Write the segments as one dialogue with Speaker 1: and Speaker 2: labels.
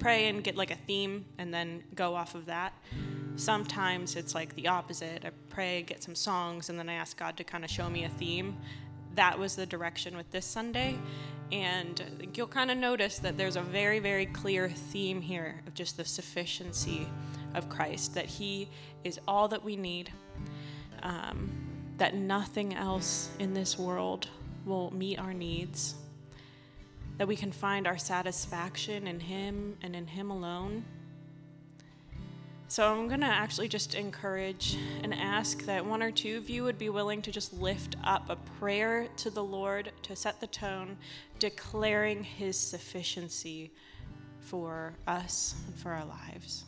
Speaker 1: pray and get like a theme and then go off of that. Sometimes it's like the opposite. I pray, get some songs, and then I ask God to kind of show me a theme. That was the direction with this Sunday. And I think you'll kind of notice that there's a very, very clear theme here of just the sufficiency of Christ, that he is all that we need, that nothing else in this world will meet our needs, that we can find our satisfaction in him and in him alone. So I'm going to actually just encourage and ask that one or two of you would be willing to just lift up a prayer to the Lord to set the tone, declaring his sufficiency for us and for our lives.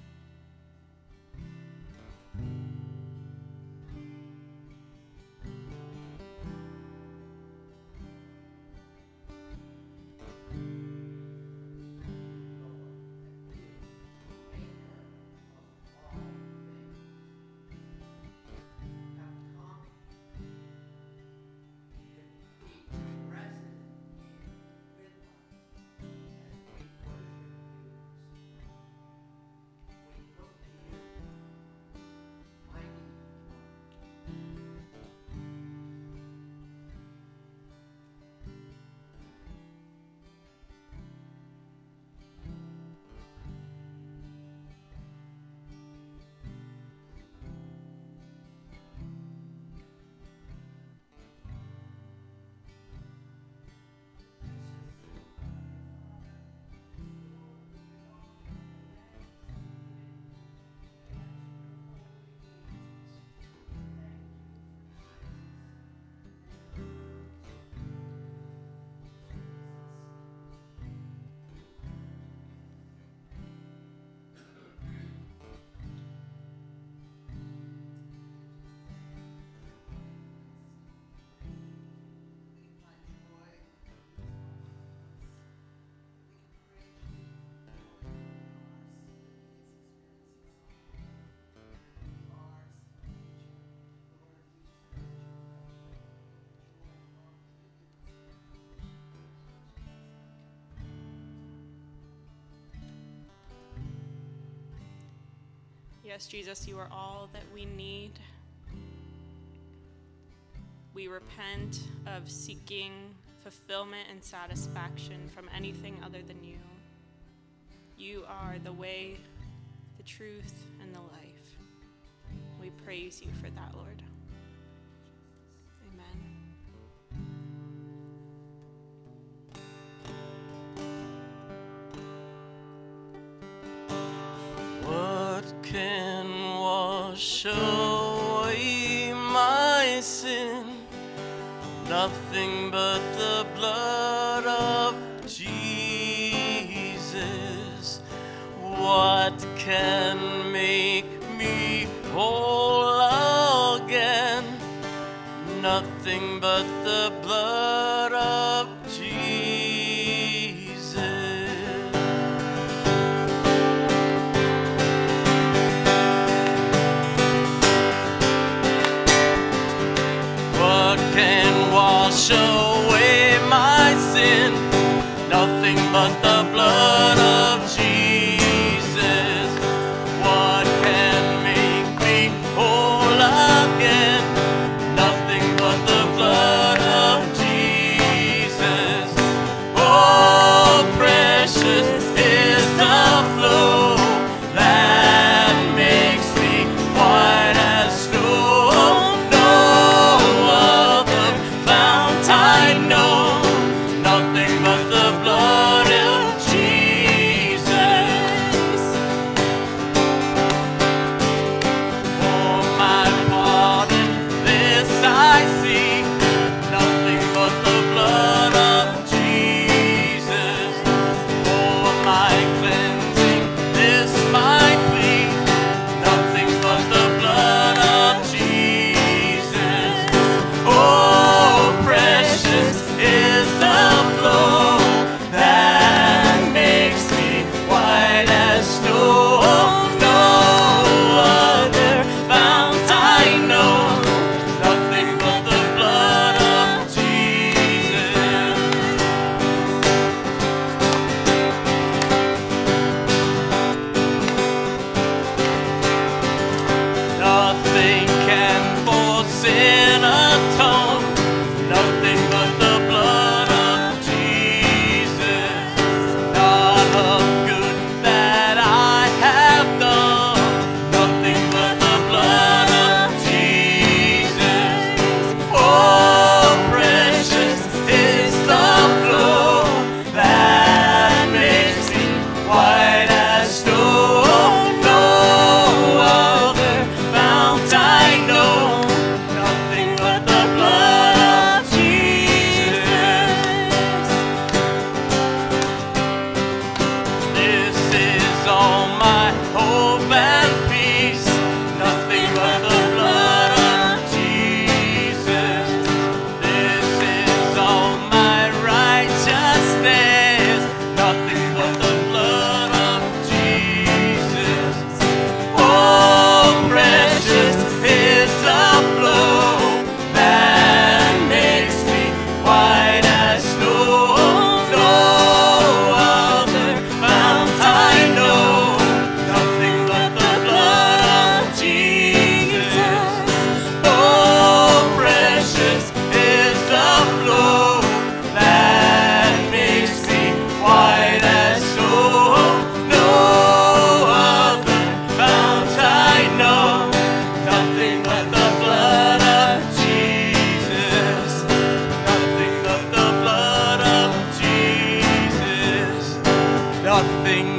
Speaker 1: Yes, Jesus, you are all that we need. We repent of seeking fulfillment and satisfaction from anything other than you. You are the way, the truth, and the life. We praise you for that, Lord.
Speaker 2: Wash away my sin, nothing but the blood of Jesus. What can make me whole again? Nothing but the blood of Jesus. What can wash away my sin? Nothing but the blood of Jesus. What can make me whole again? Nothing but the blood of Jesus. Oh, precious is the flow that makes me white as snow. No other fount I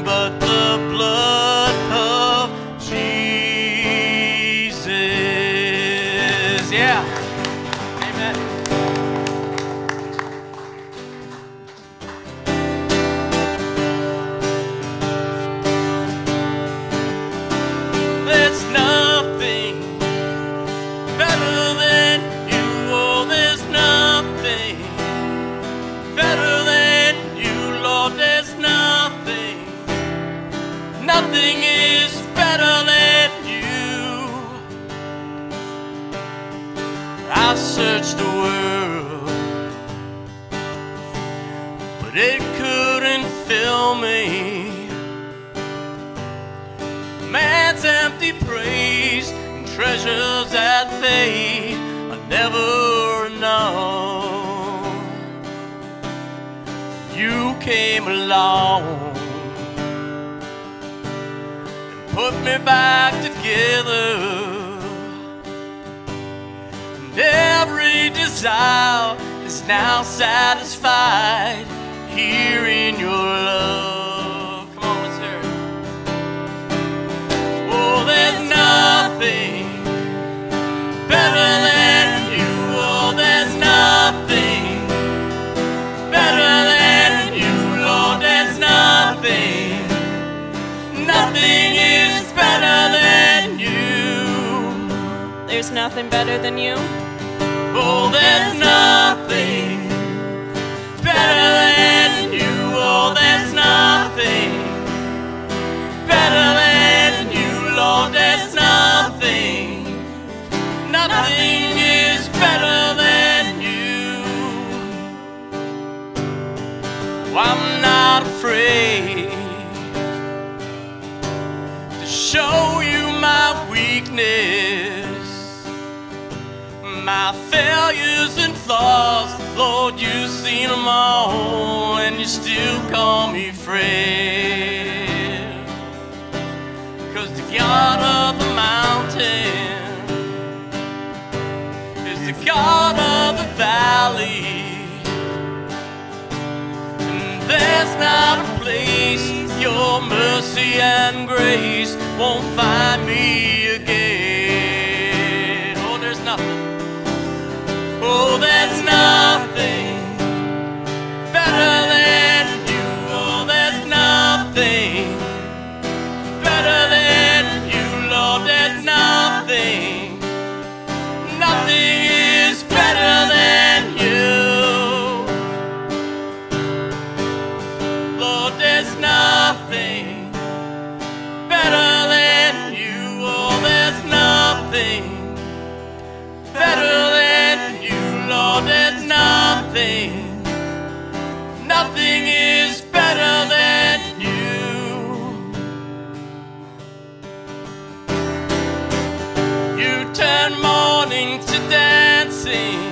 Speaker 2: but the blood of Jesus. Yeah. Amen. There's nothing better than you. Oh, there's nothing better than you, Lord. There's nothing. Nothing is better than you. I searched the world, but it couldn't fill me. Man's empty praise and treasures that fade are never enough. You came along and put me back together, and every desire is now satisfied here in your love. Come on, let's hear it. Oh, there's nothing better than you. Oh, there's nothing better than you, Lord. There's nothing. Nothing is better than you.
Speaker 1: There's nothing better than you.
Speaker 2: Oh, there's nothing better than you. Oh, there's nothing better than you, Lord. There's nothing. Nothing is better than you. Oh, I'm not afraid to show you my weakness, my failures and flaws. Lord, you've seen them all, and you still call me friend. 'Cause the God of the mountain is the God of the valley, and there's not a place your mercy and grace won't find me again. Oh, there's nothing. Oh, there's nothing better than you. Oh, there's nothing better than you, Lord. There's nothing. Nothing is better than you. Lord, there's nothing better than you. Oh, there's nothing better than you, Lord. There's nothing. Nothing is better than you. You turn mourning to dancing.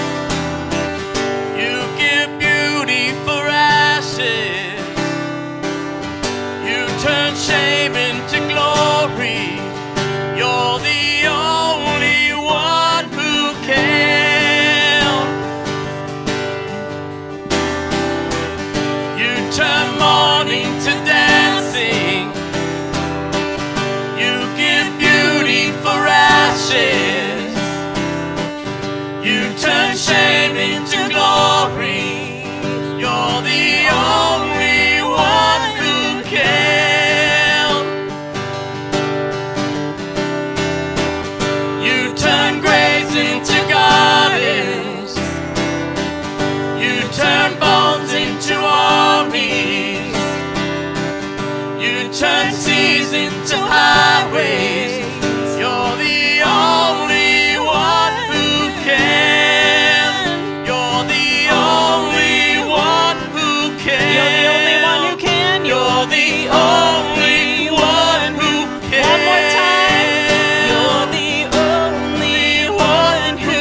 Speaker 2: You give beauty for ashes. You turn shame into glory. You're the only one who can. You turn mourning to dancing. You give beauty for ashes. You turn shame into glory. You're the only one who can. You turn graves into gardens. You turn bones into armies. You turn seas into highways. You're the only one who can. You're the only one who can.
Speaker 1: You're the only one who can.
Speaker 2: You're the only one who can.
Speaker 1: One more time. You're the only one who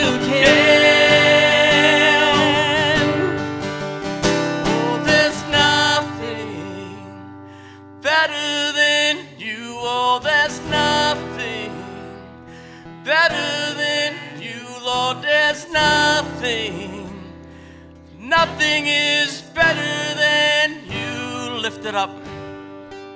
Speaker 1: can.
Speaker 2: Oh, there's nothing better than you. Oh, there's nothing better than you, Lord. There's nothing. Nothing is better than you. Lift it up.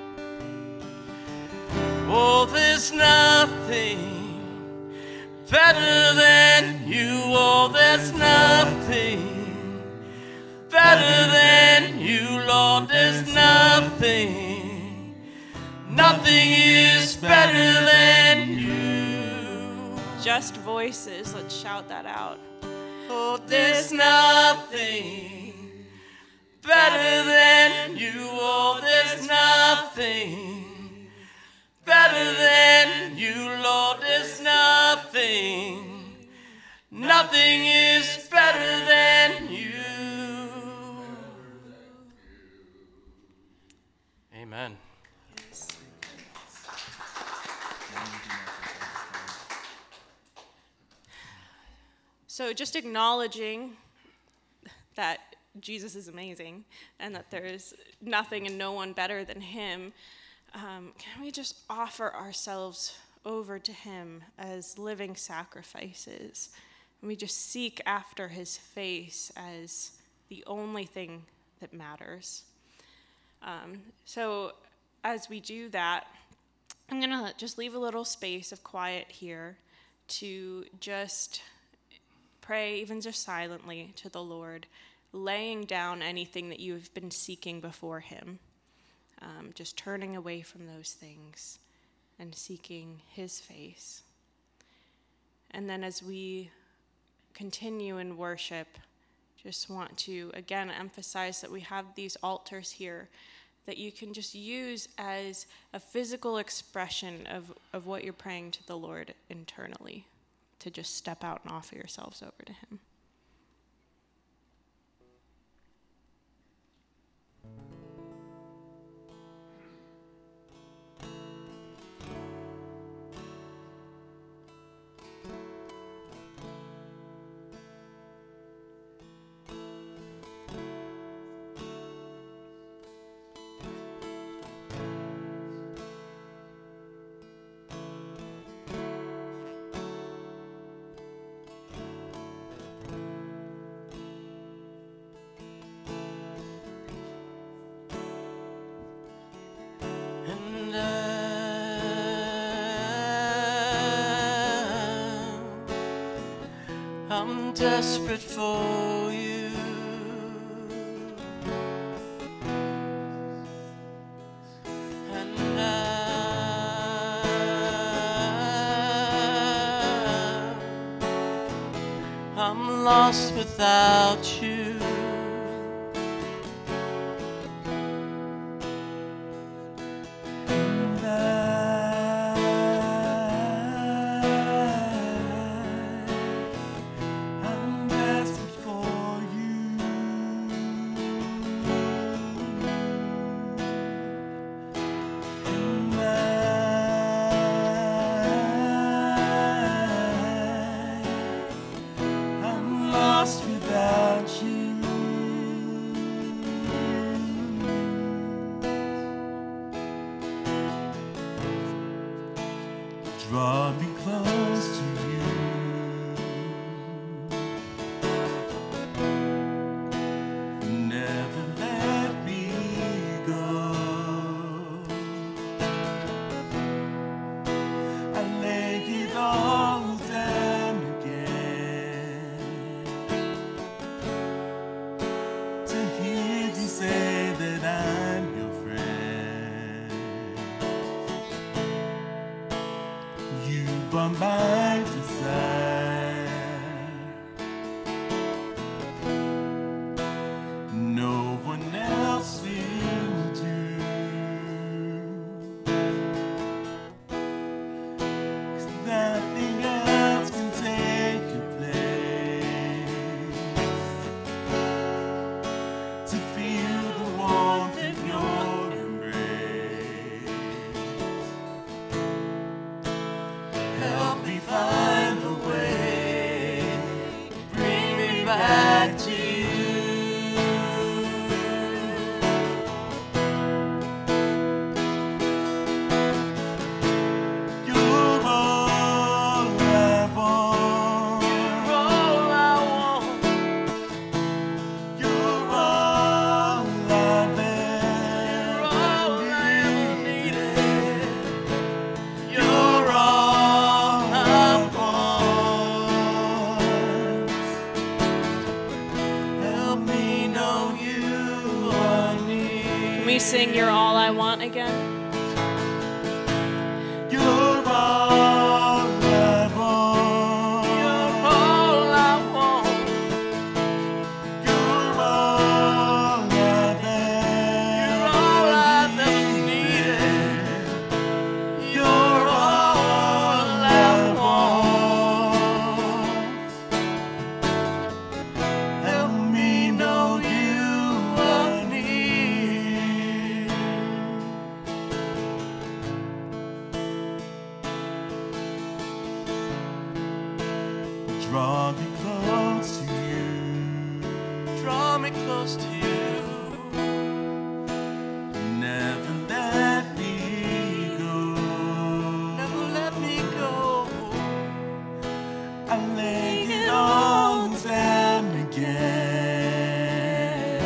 Speaker 2: Oh, there's nothing better than you. Oh, there's nothing better than you, Lord. There's nothing, nothing is better than you.
Speaker 1: Just voices, let's shout that out.
Speaker 2: Oh, there's nothing better than you. Oh, there's nothing better than you, Lord. There's nothing, nothing is better than you. Amen.
Speaker 1: So just acknowledging that Jesus is amazing and that there is nothing and no one better than him, can we just offer ourselves over to him as living sacrifices? And we just seek after his face as the only thing that matters. So as we do that, I'm going to just leave a little space of quiet here to just pray, even just silently, to the Lord, laying down anything that you've been seeking before him, just turning away from those things and seeking his face. And then as we continue in worship, just want to again emphasize that we have these altars here that you can just use as a physical expression of what you're praying to the Lord internally, to just step out and offer yourselves over to him.
Speaker 2: I'm desperate for you. And I'm lost without you.
Speaker 3: Draw me close to you. Never let me go. I lay it all down again to hear you say that I'm your friend. You are my desire. No one else will do. 'Cause nothing else can take your place. To feel the warmth of your embrace. Help me find a way, bring me back to you. You're all I want.
Speaker 2: All I want,
Speaker 3: You're all I've
Speaker 2: all I ever
Speaker 3: ever needed.
Speaker 2: needed.
Speaker 1: sing You're All I Want again?
Speaker 3: You're all I want.
Speaker 2: You're all I want.
Speaker 3: You're all I've
Speaker 2: You're all I've ever needed. You're all I want.
Speaker 3: Help me know you are near. Draw me close to you.
Speaker 2: Draw me close to you.
Speaker 3: Never let me go.
Speaker 2: Never let me go.
Speaker 3: I lay it all down again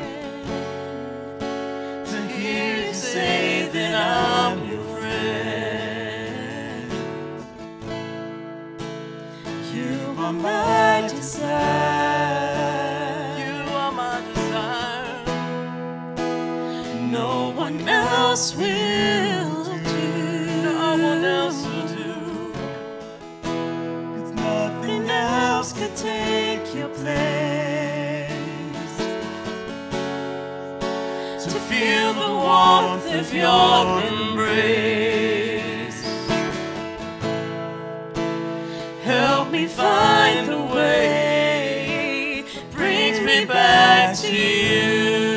Speaker 3: to hear you say that I'm your friend. You are my desire.
Speaker 2: You are my desire.
Speaker 3: No one else will do.
Speaker 2: No one else will do.
Speaker 3: 'Cause nothing else could take your place. To feel the warmth of your embrace. Help me find the way, brings me back to you.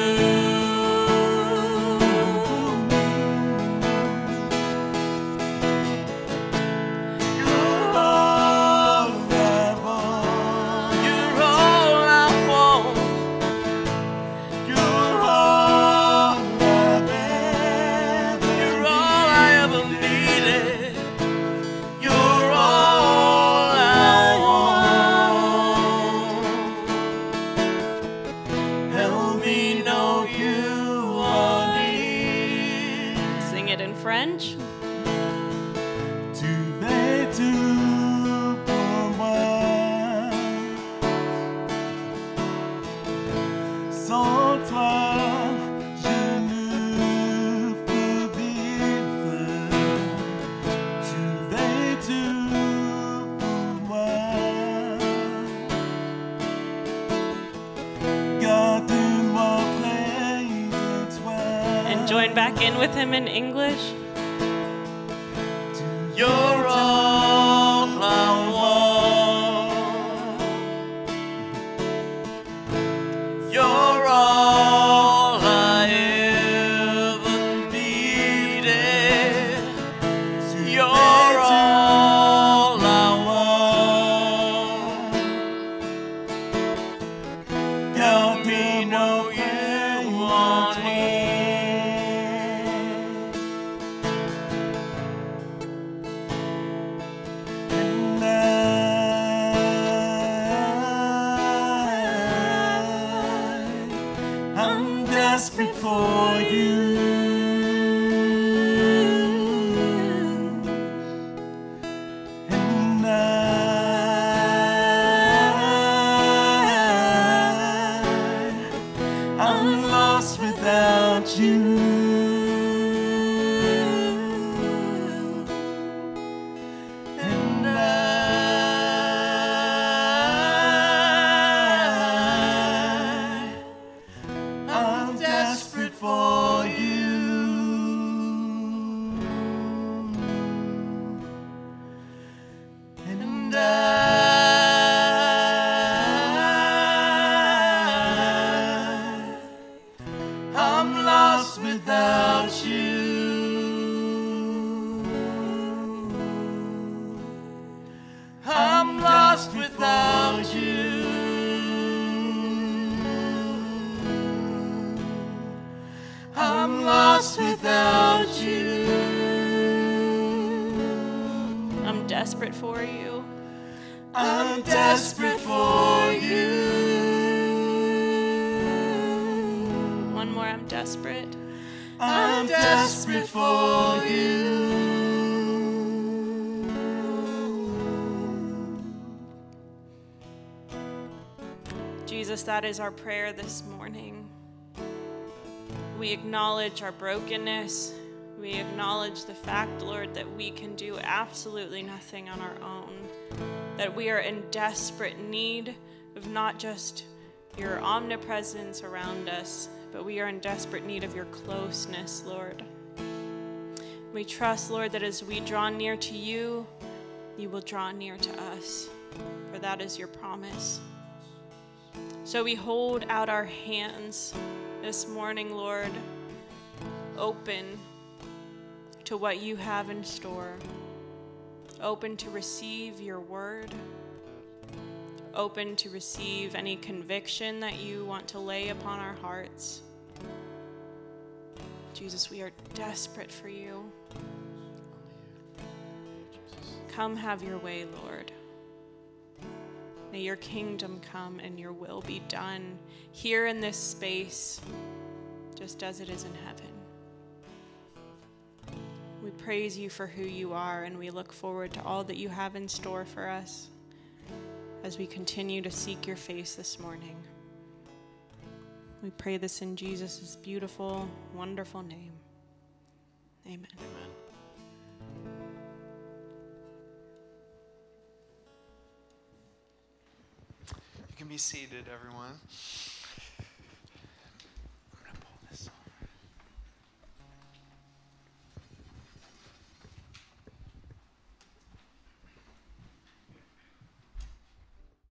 Speaker 3: You're all I want.
Speaker 2: You're all I want.
Speaker 3: You're all I've ever
Speaker 2: You're all I ever needed. You're all I want.
Speaker 3: Help me know you are near.
Speaker 1: Sing it in French.
Speaker 3: Tu veux tout pour moi. Sans toi, je ne peux vivre. Tu veux tout pour moi. Garde-moi près de toi.
Speaker 1: And join back in with him in English.
Speaker 2: You're all I want. You're all I ever needed. You're all I want. Help me know you want me.
Speaker 3: And I'm desperate for you. And I'm lost without you. And I'm desperate for you. And I'm lost without you. I'm lost without you. I'm lost without you.
Speaker 1: I'm desperate for you.
Speaker 3: I'm desperate for you.
Speaker 1: One more, I'm desperate.
Speaker 3: I'm desperate for you.
Speaker 1: Jesus, that is our prayer this morning. We acknowledge our brokenness. We acknowledge the fact, Lord, that we can do absolutely nothing on our own, that we are in desperate need of not just your omnipresence around us, but we are in desperate need of your closeness, Lord. We trust, Lord, that as we draw near to you, you will draw near to us, for that is your promise. So we hold out our hands this morning, Lord, open to what you have in store, open to receive your word, open to receive any conviction that you want to lay upon our hearts. Jesus, we are desperate for you. Come have your way, Lord. May your kingdom come and your will be done here in this space, just as it is in heaven. We praise you for who you are, and we look forward to all that you have in store for us as we continue to seek your face this morning. We pray this in Jesus' beautiful, wonderful name. Amen.
Speaker 2: Amen.
Speaker 4: You can be seated, everyone.